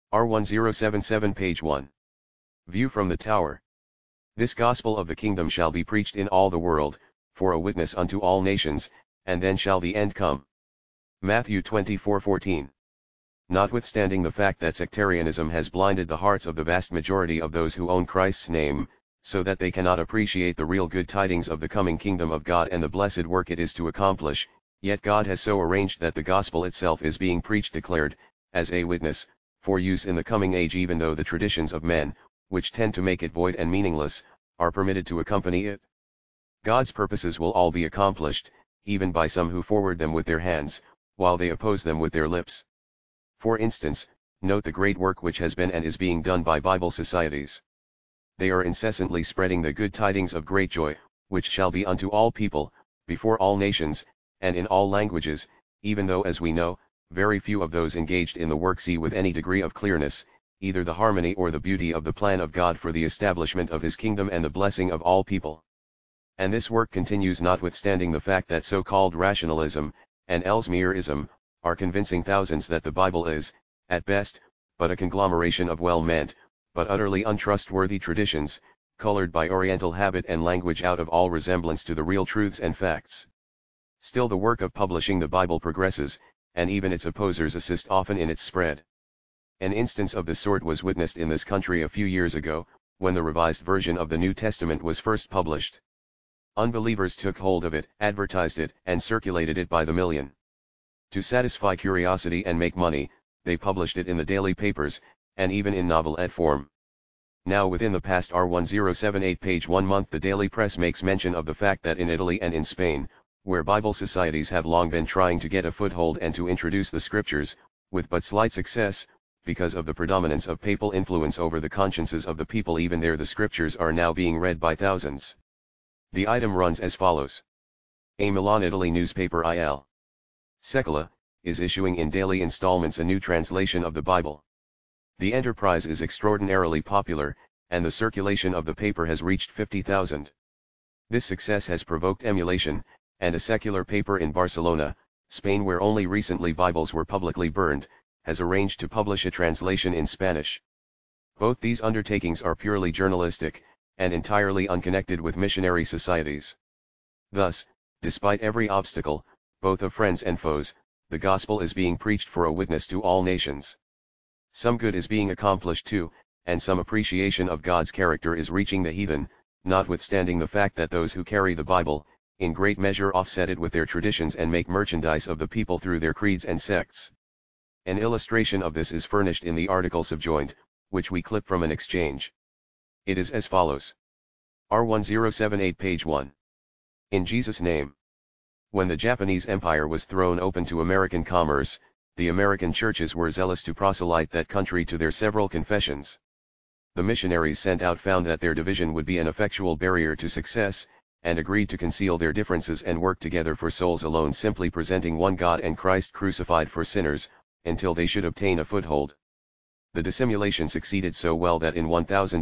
R1077 page 1. View from the tower. This gospel of the kingdom shall be preached in all the world, for a witness unto all nations, and then shall the end come. Matthew 24:14. Notwithstanding the fact that sectarianism has blinded the hearts of the vast majority of those who own Christ's name, so that they cannot appreciate the real good tidings of the coming kingdom of God and the blessed work it is to accomplish, yet God has so arranged that the gospel itself is being preached declared, as a witness, for use in the coming age, even though the traditions of men, which tend to make it void and meaningless, are permitted to accompany it. God's purposes will all be accomplished, even by some who forward them with their hands, while they oppose them with their lips. For instance, note the great work which has been and is being done by Bible societies. They are incessantly spreading the good tidings of great joy, which shall be unto all people, before all nations, and in all languages, even though, as we know, very few of those engaged in the work see with any degree of clearness, either the harmony or the beauty of the plan of God for the establishment of His kingdom and the blessing of all people. And this work continues notwithstanding the fact that so-called rationalism, and Ellesmerism, are convincing thousands that the Bible is, at best, but a conglomeration of well-meant, but utterly untrustworthy traditions, colored by Oriental habit and language out of all resemblance to the real truths and facts. Still the work of publishing the Bible progresses, and even its opposers assist often in its spread. An instance of this sort was witnessed in this country a few years ago, when the revised version of the New Testament was first published. Unbelievers took hold of it, advertised it, and circulated it by the million. To satisfy curiosity and make money, they published it in the daily papers, and even in novelette form. Now within the past R1078 page 1 month the daily press makes mention of the fact that in Italy and in Spain, where Bible societies have long been trying to get a foothold and to introduce the scriptures, with but slight success, because of the predominance of papal influence over the consciences of the people, even there the scriptures are now being read by thousands. The item runs as follows. A Milan, Italy newspaper Il Secolo is issuing in daily installments a new translation of the Bible. The enterprise is extraordinarily popular, and the circulation of the paper has reached 50,000. This success has provoked emulation, and a secular paper in Barcelona, Spain, where only recently Bibles were publicly burned, has arranged to publish a translation in Spanish. Both these undertakings are purely journalistic, and entirely unconnected with missionary societies. Thus, despite every obstacle, both of friends and foes, the gospel is being preached for a witness to all nations. Some good is being accomplished too, and some appreciation of God's character is reaching the heathen, notwithstanding the fact that those who carry the Bible, in great measure offset it with their traditions and make merchandise of the people through their creeds and sects. An illustration of this is furnished in the article subjoined, which we clip from an exchange. It is as follows. R1078 page 1. In Jesus' name. When the Japanese Empire was thrown open to American commerce, the American churches were zealous to proselyte that country to their several confessions. The missionaries sent out found that their division would be an effectual barrier to success, and agreed to conceal their differences and work together for souls alone, simply presenting one God and Christ crucified for sinners, until they should obtain a foothold. The dissimulation succeeded so well that in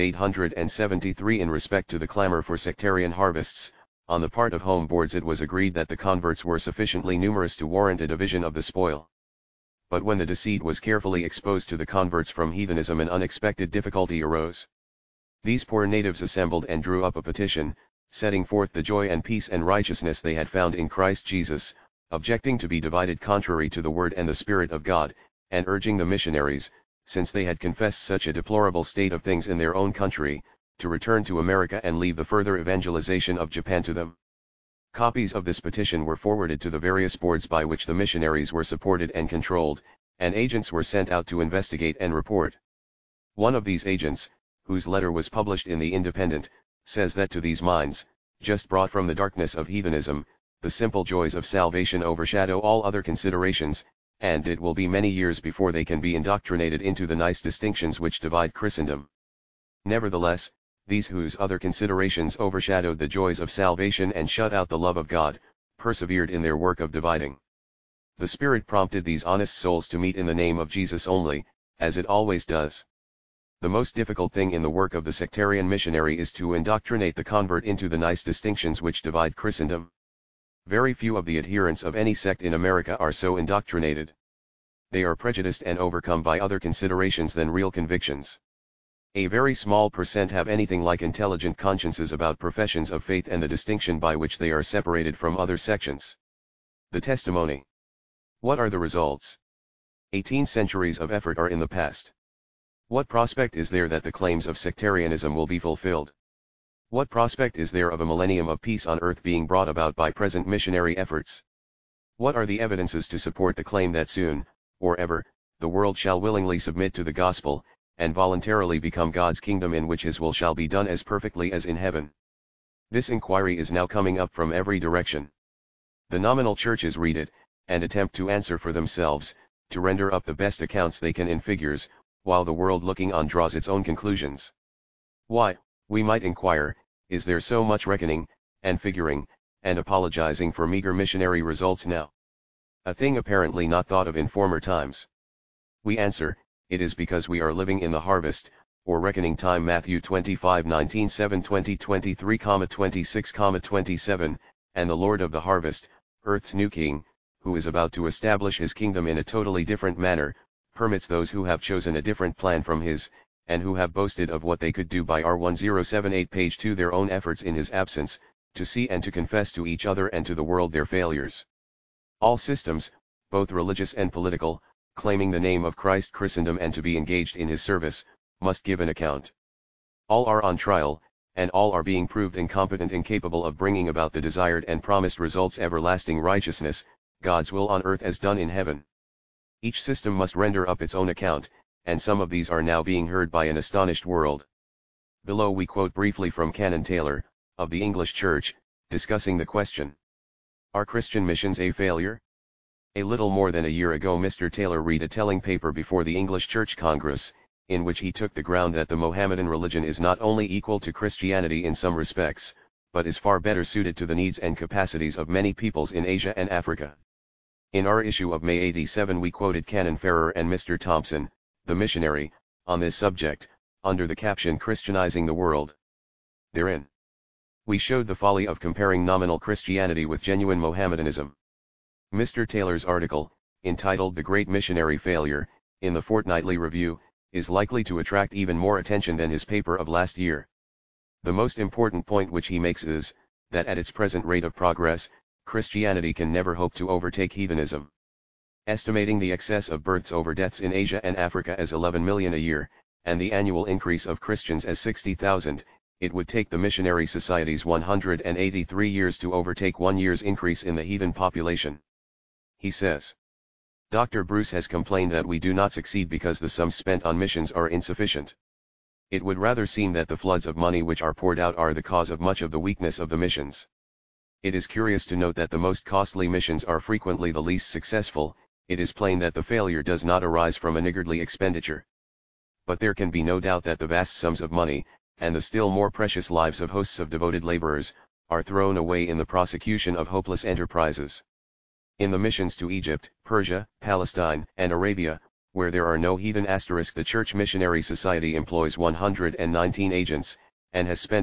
1873, in respect to the clamor for sectarian harvests, on the part of home boards it was agreed that the converts were sufficiently numerous to warrant a division of the spoil. But when the deceit was carefully exposed to the converts from heathenism, an unexpected difficulty arose. These poor natives assembled and drew up a petition, setting forth the joy and peace and righteousness they had found in Christ Jesus, objecting to be divided contrary to the Word and the Spirit of God, and urging the missionaries, since they had confessed such a deplorable state of things in their own country, to return to America and leave the further evangelization of Japan to them. Copies of this petition were forwarded to the various boards by which the missionaries were supported and controlled, and agents were sent out to investigate and report. One of these agents, whose letter was published in the Independent, says that to these minds, just brought from the darkness of heathenism, the simple joys of salvation overshadow all other considerations, and it will be many years before they can be indoctrinated into the nice distinctions which divide Christendom. Nevertheless, these whose other considerations overshadowed the joys of salvation and shut out the love of God, persevered in their work of dividing. The Spirit prompted these honest souls to meet in the name of Jesus only, as it always does. The most difficult thing in the work of the sectarian missionary is to indoctrinate the convert into the nice distinctions which divide Christendom. Very few of the adherents of any sect in America are so indoctrinated. They are prejudiced and overcome by other considerations than real convictions. A very small percent have anything like intelligent consciences about professions of faith and the distinction by which they are separated from other sections. The testimony. What are the results? 18 centuries of effort are in the past. What prospect is there that the claims of sectarianism will be fulfilled? What prospect is there of a millennium of peace on earth being brought about by present missionary efforts? What are the evidences to support the claim that soon, or ever, the world shall willingly submit to the gospel, and voluntarily become God's kingdom in which His will shall be done as perfectly as in heaven? This inquiry is now coming up from every direction. The nominal churches read it, and attempt to answer for themselves, to render up the best accounts they can in figures, while the world looking on draws its own conclusions. Why, we might inquire, is there so much reckoning, and figuring, and apologizing for meager missionary results now? A thing apparently not thought of in former times. We answer, it is because we are living in the harvest, or reckoning time. Matthew 25:19, 7, 20, 23, 26, 27, and the Lord of the harvest, earth's new king, who is about to establish his kingdom in a totally different manner, permits those who have chosen a different plan from his, and who have boasted of what they could do by R1078 page 2 their own efforts in his absence, to see and to confess to each other and to the world their failures. All systems, both religious and political, claiming the name of Christ Christendom and to be engaged in his service, must give an account. All are on trial, and all are being proved incompetent, incapable of bringing about the desired and promised results: everlasting righteousness, God's will on earth as done in heaven. Each system must render up its own account, and some of these are now being heard by an astonished world. Below we quote briefly from Canon Taylor, of the English Church, discussing the question: are Christian missions a failure? A little more than a year ago Mr. Taylor read a telling paper before the English Church Congress, in which he took the ground that the Mohammedan religion is not only equal to Christianity in some respects, but is far better suited to the needs and capacities of many peoples in Asia and Africa. In our issue of May 87 we quoted Canon Farrer and Mr. Thompson, the missionary, on this subject, under the caption Christianizing the World. Therein, we showed the folly of comparing nominal Christianity with genuine Mohammedanism. Mr. Taylor's article, entitled The Great Missionary Failure, in the Fortnightly Review, is likely to attract even more attention than his paper of last year. The most important point which he makes is, that at its present rate of progress, Christianity can never hope to overtake heathenism. Estimating the excess of births over deaths in Asia and Africa as 11 million a year, and the annual increase of Christians as 60,000, it would take the missionary societies 183 years to overtake 1 year's increase in the heathen population. He says, Dr. Bruce has complained that we do not succeed because the sums spent on missions are insufficient. It would rather seem that the floods of money which are poured out are the cause of much of the weakness of the missions. It is curious to note that the most costly missions are frequently the least successful. It is plain that the failure does not arise from a niggardly expenditure. But there can be no doubt that the vast sums of money, and the still more precious lives of hosts of devoted laborers, are thrown away in the prosecution of hopeless enterprises. In the missions to Egypt, Persia, Palestine, and Arabia, where there are no heathen *, the Church Missionary Society employs 119 agents, and has spent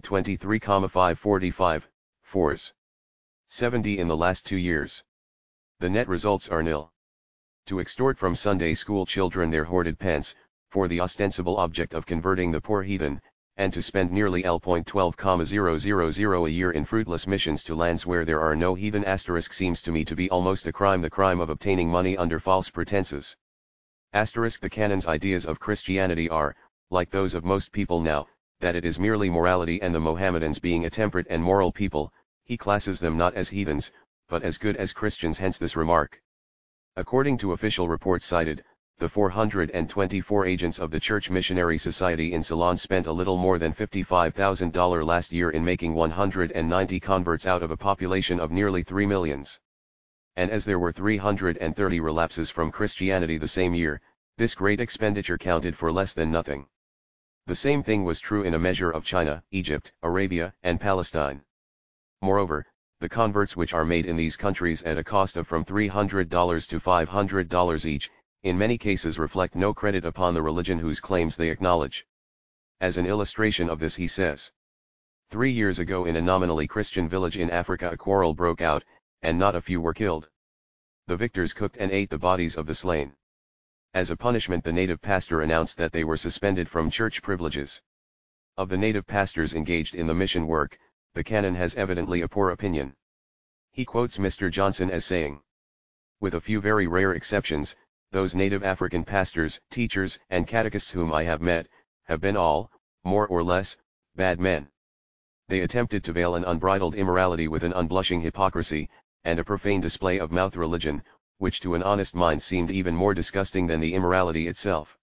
L.23,545, fours. 70 in the last 2 years. The net results are nil. To extort from Sunday school children their hoarded pence, for the ostensible object of converting the poor heathen, and to spend nearly L.12,000 a year in fruitless missions to lands where there are no heathen * seems to me to be almost a crime, the crime of obtaining money under false pretenses. The canon's ideas of Christianity are, like those of most people now, that it is merely morality, and the Mohammedans being a temperate and moral people, he classes them not as heathens, but as good as Christians. Hence this remark. According to official reports cited, the 424 agents of the Church Missionary Society in Ceylon spent a little more than $55,000 last year in making 190 converts out of a population of nearly 3 millions. And as there were 330 relapses from Christianity the same year, this great expenditure counted for less than nothing. The same thing was true in a measure of China, Egypt, Arabia, and Palestine. Moreover, the converts which are made in these countries at a cost of from $300 to $500 each, in many cases reflect no credit upon the religion whose claims they acknowledge. As an illustration of this he says, 3 years ago in a nominally Christian village in Africa a quarrel broke out, and not a few were killed. The victors cooked and ate the bodies of the slain. As a punishment, the native pastor announced that they were suspended from church privileges. Of the native pastors engaged in the mission work, the canon has evidently a poor opinion. He quotes Mr. Johnson as saying, "With a few very rare exceptions, those native African pastors, teachers, and catechists whom I have met, have been all, more or less, bad men. They attempted to veil an unbridled immorality with an unblushing hypocrisy, and a profane display of mouth religion, which to an honest mind seemed even more disgusting than the immorality itself."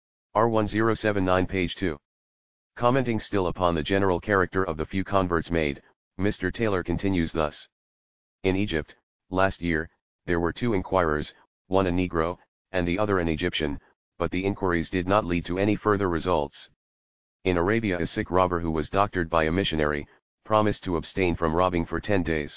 R1079 page 2. Commenting still upon the general character of the few converts made, Mr. Taylor continues thus. "In Egypt, last year, there were 2 inquirers, one a Negro, and the other an Egyptian, but the inquiries did not lead to any further results. In Arabia, a sick robber who was doctored by a missionary, promised to abstain from robbing for 10 days.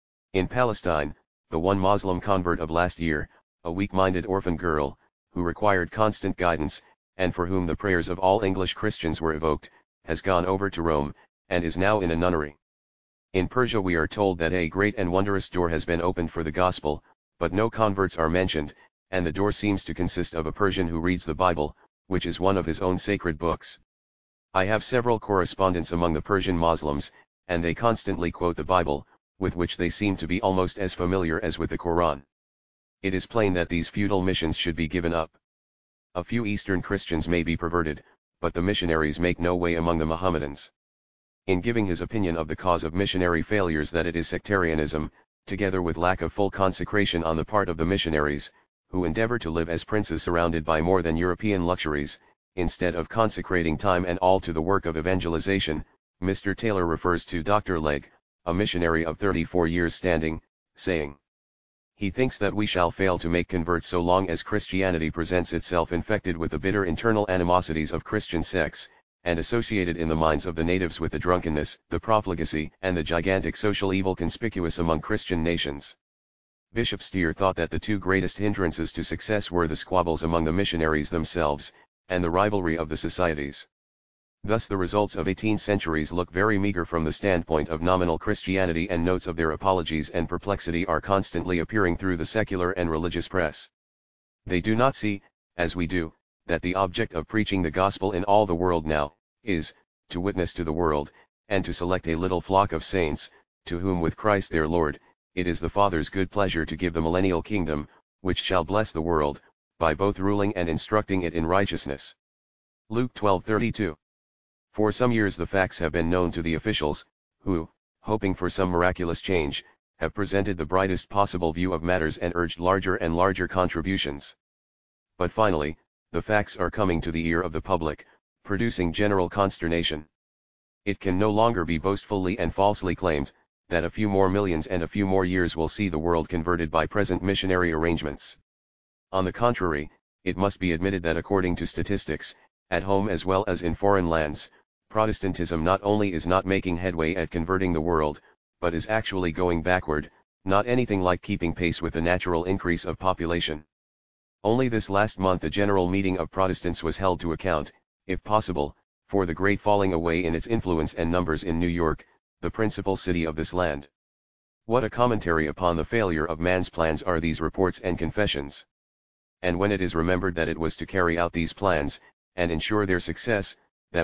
In Palestine, the one Muslim convert of last year, a weak-minded orphan girl, who required constant guidance, and for whom the prayers of all English Christians were evoked, has gone over to Rome, and is now in a nunnery. In Persia we are told that a great and wondrous door has been opened for the gospel, but no converts are mentioned, and the door seems to consist of a Persian who reads the Bible, which is one of his own sacred books. I have several correspondents among the Persian Muslims, and they constantly quote the Bible, with which they seem to be almost as familiar as with the Quran. It is plain that these futile missions should be given up. A few Eastern Christians may be perverted, but the missionaries make no way among the Mohammedans." In giving his opinion of the cause of missionary failures, that it is sectarianism, together with lack of full consecration on the part of the missionaries, who endeavor to live as princes surrounded by more than European luxuries, instead of consecrating time and all to the work of evangelization, Mr. Taylor refers to Dr. Legg, a missionary of 34 years standing, saying, "He thinks that we shall fail to make converts so long as Christianity presents itself infected with the bitter internal animosities of Christian sects, and associated in the minds of the natives with the drunkenness, the profligacy, and the gigantic social evil conspicuous among Christian nations." Bishop Steer thought that the 2 greatest hindrances to success were the squabbles among the missionaries themselves, and the rivalry of the societies. Thus the results of 18 centuries look very meager from the standpoint of nominal Christianity, and notes of their apologies and perplexity are constantly appearing through the secular and religious press. They do not see, as we do, that the object of preaching the gospel in all the world now, is, to witness to the world, and to select a little flock of saints, to whom with Christ their Lord, it is the Father's good pleasure to give the millennial kingdom, which shall bless the world, by both ruling and instructing it in righteousness. Luke 12:32. For some years the facts have been known to the officials, who, hoping for some miraculous change, have presented the brightest possible view of matters and urged larger and larger contributions. But finally, the facts are coming to the ear of the public, producing general consternation. It can no longer be boastfully and falsely claimed, that a few more millions and a few more years will see the world converted by present missionary arrangements. On the contrary, it must be admitted that according to statistics, at home as well as in foreign lands, Protestantism not only is not making headway at converting the world, but is actually going backward, not anything like keeping pace with the natural increase of population. Only this last month a general meeting of Protestants was held to account, if possible, for the great falling away in its influence and numbers in New York, the principal city of this land. What a commentary upon the failure of man's plans are these reports and confessions. And when it is remembered that it was to carry out these plans, and ensure their success, that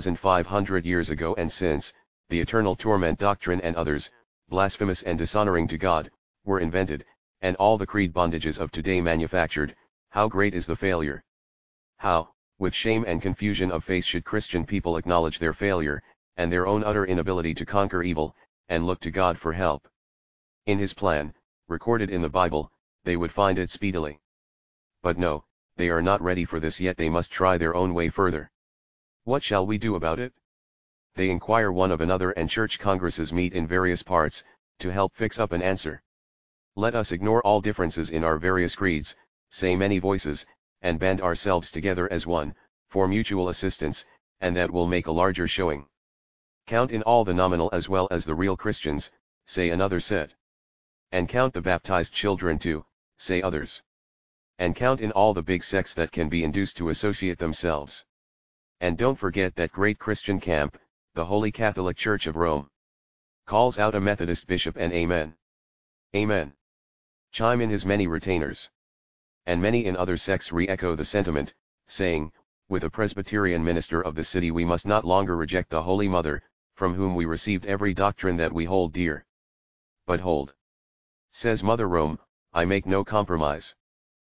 1,500 years ago and since, the eternal torment doctrine and others, blasphemous and dishonoring to God, were invented, and all the creed bondages of today manufactured, how great is the failure! How, with shame and confusion of face, should Christian people acknowledge their failure, and their own utter inability to conquer evil, and look to God for help? In His plan, recorded in the Bible, they would find it speedily. But no, they are not ready for this yet. They must try their own way further. What shall we do about it? They inquire one of another, and church congresses meet in various parts, to help fix up an answer. Let us ignore all differences in our various creeds, say many voices, and band ourselves together as one, for mutual assistance, and that will make a larger showing. Count in all the nominal as well as the real Christians, say another set. And count the baptized children too, say others. And count in all the big sects that can be induced to associate themselves. And don't forget that great Christian camp, the Holy Catholic Church of Rome. Calls out a Methodist bishop, and amen. Amen. chime in his many retainers. And many in other sects re-echo the sentiment, saying, with a Presbyterian minister of the city we must not longer reject the Holy Mother, from whom we received every doctrine that we hold dear. But hold, says Mother Rome, I make no compromise.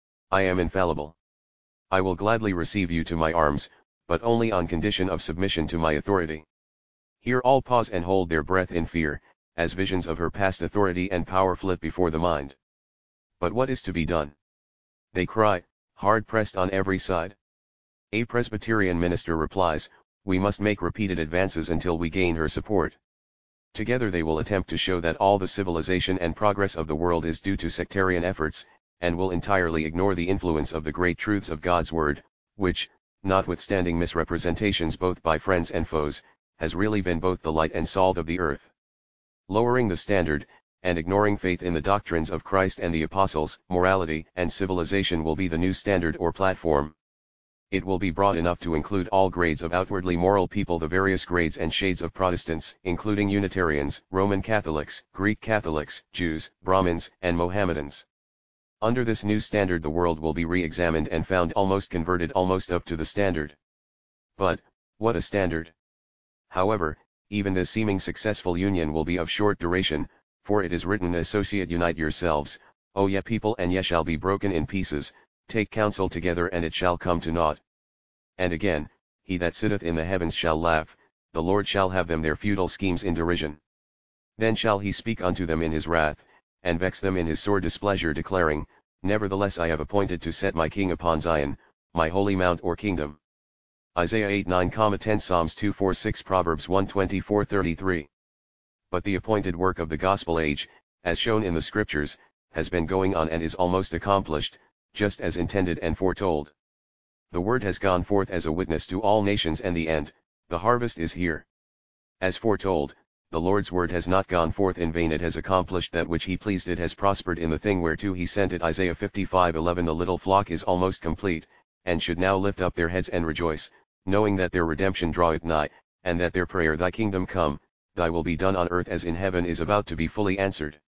I am infallible. I will gladly receive you to my arms, but only on condition of submission to my authority. Here all pause and hold their breath in fear, as visions of her past authority and power flit before the mind. But what is to be done? They cry, hard pressed on every side. A Presbyterian minister replies, we must make repeated advances until we gain her support. Together they will attempt to show that all the civilization and progress of the world is due to sectarian efforts, and will entirely ignore the influence of the great truths of God's Word, which, notwithstanding misrepresentations both by friends and foes, has really been both the light and salt of the earth. Lowering the standard, and ignoring faith in the doctrines of Christ and the apostles, morality and civilization will be the new standard or platform. It will be broad enough to include all grades of outwardly moral people, the various grades and shades of Protestants, including Unitarians, Roman Catholics, Greek Catholics, Jews, Brahmins, and Mohammedans. Under this new standard the world will be re-examined and found almost converted, almost up to the standard. But, what a standard! However, even this seeming successful union will be of short duration, for it is written, associate unite yourselves, O ye people, and ye shall be broken in pieces, take counsel together and it shall come to naught. And again, he that sitteth in the heavens shall laugh, the Lord shall have them their futile schemes in derision. Then shall he speak unto them in his wrath, and vex them in his sore displeasure, declaring, nevertheless I have appointed to set my king upon Zion, my holy mount or kingdom. Isaiah 8:9-10, Psalms 2:4-6, Proverbs 1:24-33. But the appointed work of the gospel age, as shown in the scriptures, has been going on and is almost accomplished, just as intended and foretold. The word has gone forth as a witness to all nations, and the end, the harvest is here. As foretold, the Lord's word has not gone forth in vain, it has accomplished that which he pleased, it has prospered in the thing whereto he sent it. Isaiah 55:11. The little flock is almost complete, and should now lift up their heads and rejoice, knowing that their redemption draweth nigh, and that their prayer, thy kingdom come, thy will be done on earth as in heaven, is about to be fully answered.